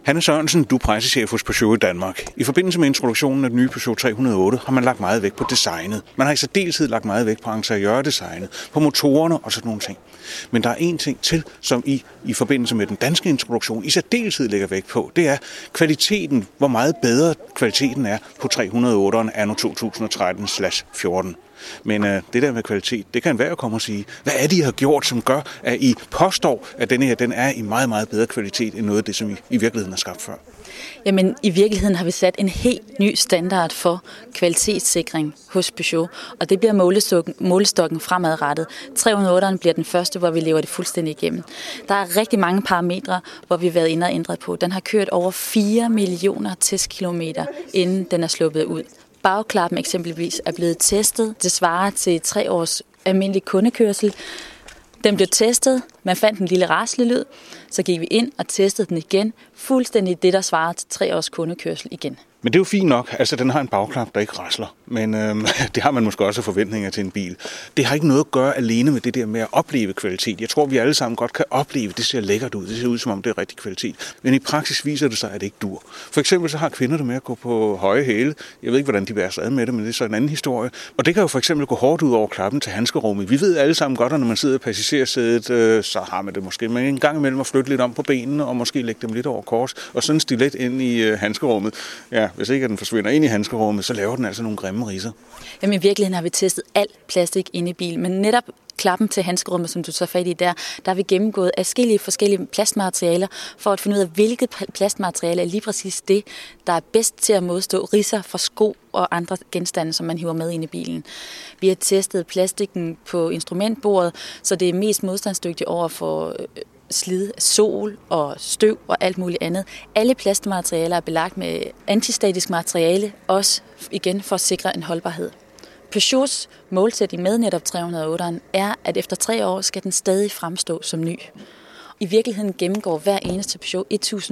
Hanne Sørensen, du er pressechef hos Peugeot i Danmark. I forbindelse med introduktionen af den nye Peugeot 308 har man lagt meget vægt på designet. Man har i særdeleshed lagt meget vægt på interiørdesignet, på motorerne og sådan nogle ting. Men der er en ting til, som i forbindelse med den danske introduktion i særdeleshed lægger vægt på. Det er kvaliteten, hvor meget bedre kvaliteten er på 308'eren anno 2013/14. Men det der med kvalitet, det kan enhver komme og sige. Hvad er det, I har gjort, som gør, at I påstår, at den er i meget, meget bedre kvalitet end noget af det, som I i virkeligheden har skabt før? Jamen, i virkeligheden har vi sat en helt ny standard for kvalitetssikring hos Peugeot, og det bliver målestokken fremadrettet. 308'eren bliver den første, hvor vi lever det fuldstændig igennem. Der er rigtig mange parametre, hvor vi har været inde og ændret på. Den har kørt over 4 millioner testkilometer, inden den er sluppet ud. Bagklappen eksempelvis er blevet testet. Det svarer til 3 års almindelig kundekørsel. Den blev testet, man fandt en lille raslelyd, så gik vi ind og testede den igen. Fuldstændig det, der svarer til 3 års kundekørsel igen. Men det er jo fint nok, altså den har en bagklap, der ikke rasler, men det har man måske også forventninger til en bil. Det har ikke noget at gøre alene med det der med at opleve kvalitet. Jeg tror, vi alle sammen godt kan opleve, at det ser lækkert ud, det ser ud som om det er rigtig kvalitet. Men i praksis viser det sig, at det ikke dur. For eksempel så har kvinder det med at gå på høje hæle. Jeg ved ikke, hvordan de bærer sig ad med det, men det er så en anden historie. Og det kan jo for eksempel gå hårdt ud over klappen til handskerummet. Vi ved alle sammen godt, at når man sidder i passagersædet, så har man det måske med en gang imellem at flytte lidt om på benene og måske lægge dem lidt over kors og sådan stilet ind i handskerummet. Ja, hvis ikke den forsvinder ind i handskerummet, så laver den altså nogle grimme ridser. Jamen i virkeligheden har vi testet alt plastik inde i bilen, men netop klappen til handskerummet, som du så fat i der har vi gennemgået adskillige forskellige plastmaterialer for at finde ud af, hvilket plastmateriale er lige præcis det, der er bedst til at modstå ridser fra sko og andre genstande, som man hiver med ind i bilen. Vi har testet plastikken på instrumentbordet, så det er mest modstandsdygtigt over for slid, sol og støv og alt muligt andet. Alle plastmaterialer er belagt med antistatisk materiale, også igen for at sikre en holdbarhed. Peugeots målsætning med netop 308'eren er, at efter 3 år skal den stadig fremstå som ny. I virkeligheden gennemgår hver eneste Peugeot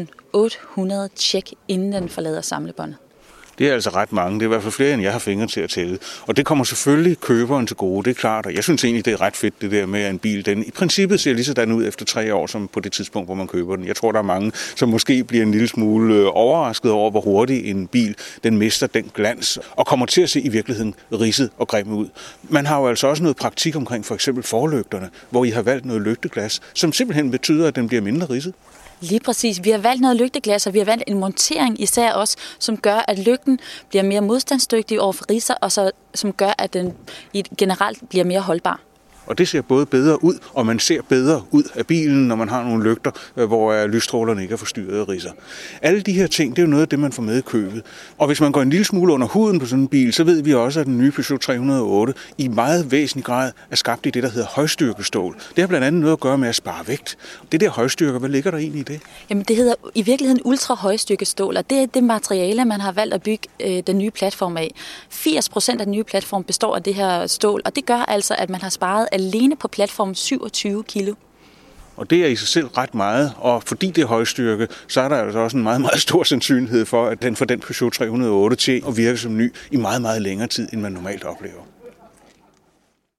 1800 tjek, inden den forlader samlebåndet. Det er altså ret mange. Det er i hvert fald flere, end jeg har fingre til at tælle. Og det kommer selvfølgelig køberen til gode, det er klart. Og jeg synes egentlig, det er ret fedt, det der med, at en bil, den i princippet ser lige sådan ud efter 3 år, som på det tidspunkt, hvor man køber den. Jeg tror, der er mange, som måske bliver en lille smule overrasket over, hvor hurtigt en bil, den mister den glans, og kommer til at se i virkeligheden ridset og grim ud. Man har jo altså også noget praktik omkring for eksempel forlygterne, hvor I har valgt noget lygteglas, som simpelthen betyder, at den bliver mindre ridset. Lige præcis. Vi har valgt noget lygteglas, og vi har valgt en montering især også, som gør, at lygten bliver mere modstandsdygtig over for ridser, og som gør, at den generelt bliver mere holdbar. Og det ser både bedre ud, og man ser bedre ud af bilen, når man har nogle lygter, hvor lysstrålerne ikke er forstyrret af ridser. Alle de her ting, det er jo noget af det, man får med i købet. Og hvis man går en lille smule under huden på sådan en bil, så ved vi også, at den nye Peugeot 308 i meget væsentlig grad er skabt i det, der hedder højstyrkestål. Det har blandt andet noget at gøre med at spare vægt. Det der højstyrke, hvad ligger der egentlig i det? Jamen det hedder i virkeligheden ultrahøjstyrkestål, og det er det materiale, man har valgt at bygge den nye platform af. 80% af den nye platform består af det her stål, og det gør altså, at man har sparet alene på platformen 27 kilo. Og det er i sig selv ret meget, og fordi det er højstyrke, så er der altså også en meget, meget stor sandsynlighed for, at den får den Peugeot 308 til at virke som ny i meget, meget længere tid, end man normalt oplever.